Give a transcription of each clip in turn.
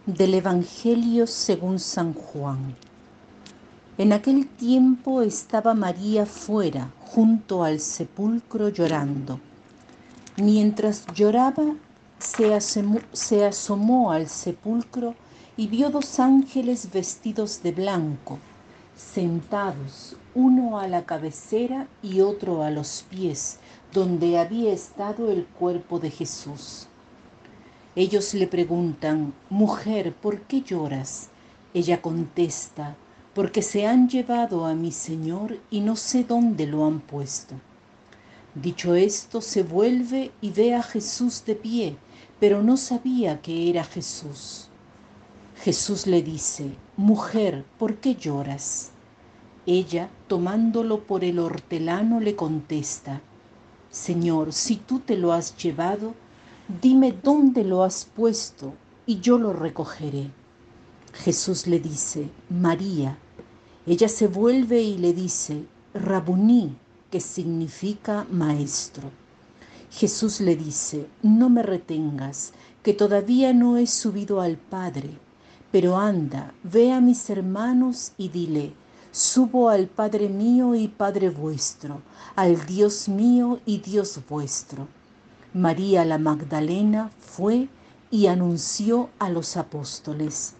Del Evangelio según San Juan. En aquel tiempo estaba María fuera, junto al sepulcro, llorando. Mientras lloraba, se asomó al sepulcro y vio dos ángeles vestidos de blanco, sentados, uno a la cabecera y otro a los pies, donde había estado el cuerpo de Jesús. Ellos le preguntan: «Mujer, ¿por qué lloras?». Ella contesta: «Porque se han llevado a mi Señor y no sé dónde lo han puesto». Dicho esto, se vuelve y ve a Jesús de pie, pero no sabía que era Jesús. Jesús le dice: «Mujer, ¿por qué lloras?». Ella, tomándolo por el hortelano, le contesta: «Señor, si tú te lo has llevado, dime dónde lo has puesto y yo lo recogeré». Jesús le dice: «María». Ella se vuelve y le dice: «Rabuní», que significa maestro. Jesús le dice: «No me retengas, que todavía no he subido al Padre, pero anda, ve a mis hermanos y dile: subo al Padre mío y Padre vuestro, al Dios mío y Dios vuestro». María la Magdalena fue y anunció a los apóstoles.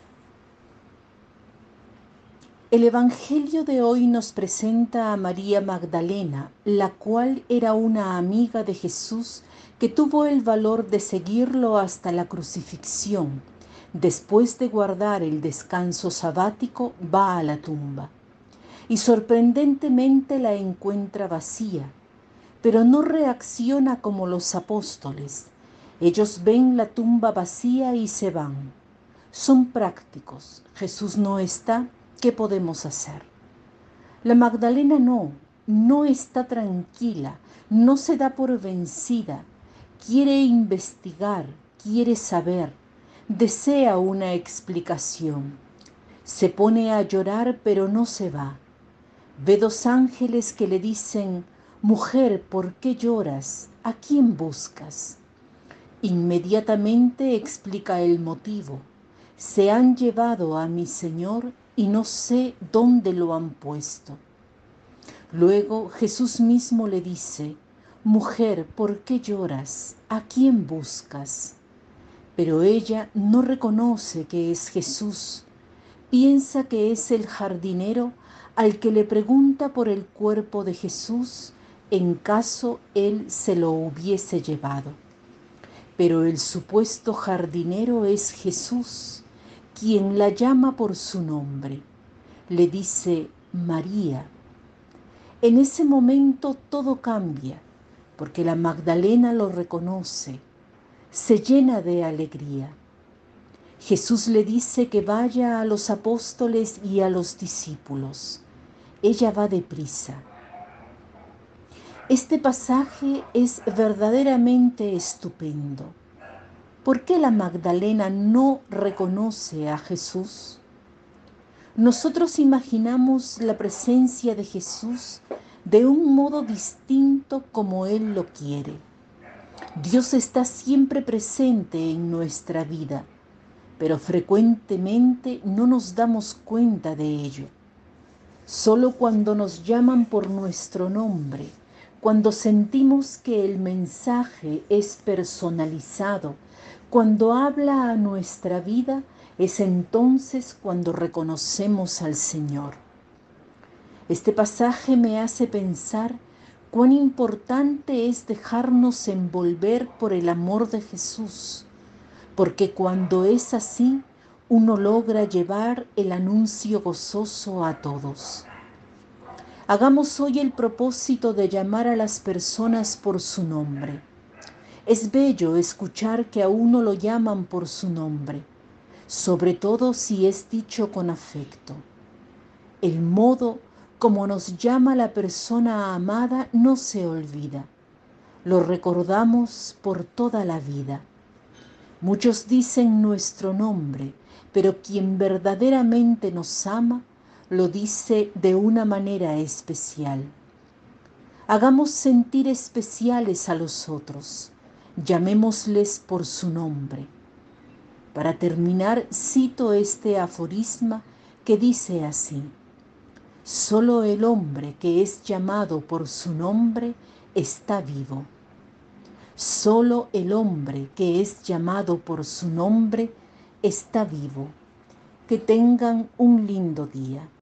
El Evangelio de hoy nos presenta a María Magdalena, la cual era una amiga de Jesús que tuvo el valor de seguirlo hasta la crucifixión. Después de guardar el descanso sabático, va a la tumba y sorprendentemente la encuentra vacía, pero no reacciona como los apóstoles. Ellos ven la tumba vacía y se van. Son prácticos. Jesús no está. ¿Qué podemos hacer? La Magdalena no está tranquila, no se da por vencida, quiere investigar, quiere saber, desea una explicación. Se pone a llorar, pero no se va. Ve dos ángeles que le dicen: «Mujer, ¿por qué lloras? ¿A quién buscas?». Inmediatamente explica el motivo: «Se han llevado a mi Señor y no sé dónde lo han puesto». Luego Jesús mismo le dice: «Mujer, ¿por qué lloras? ¿A quién buscas?». Pero ella no reconoce que es Jesús. Piensa que es el jardinero al que le pregunta por el cuerpo de Jesús en caso él se lo hubiese llevado. Pero el supuesto jardinero es Jesús, quien la llama por su nombre. Le dice: «María». En ese momento todo cambia, porque la Magdalena lo reconoce, se llena de alegría. Jesús le dice que vaya a los apóstoles y a los discípulos. Ella va deprisa. Este pasaje es verdaderamente estupendo. ¿Por qué la Magdalena no reconoce a Jesús? Nosotros imaginamos la presencia de Jesús de un modo distinto como Él lo quiere. Dios está siempre presente en nuestra vida, pero frecuentemente no nos damos cuenta de ello. Solo cuando nos llaman por nuestro nombre, cuando sentimos que el mensaje es personalizado, cuando habla a nuestra vida, es entonces cuando reconocemos al Señor. Este pasaje me hace pensar cuán importante es dejarnos envolver por el amor de Jesús, porque cuando es así, uno logra llevar el anuncio gozoso a todos. Hagamos hoy el propósito de llamar a las personas por su nombre. Es bello escuchar que a uno lo llaman por su nombre, sobre todo si es dicho con afecto. El modo como nos llama la persona amada no se olvida. Lo recordamos por toda la vida. Muchos dicen nuestro nombre, pero quien verdaderamente nos ama lo dice de una manera especial. Hagamos sentir especiales a los otros, llamémosles por su nombre. Para terminar, cito este aforisma que dice así: solo el hombre que es llamado por su nombre está vivo. Solo el hombre que es llamado por su nombre está vivo. Que tengan un lindo día.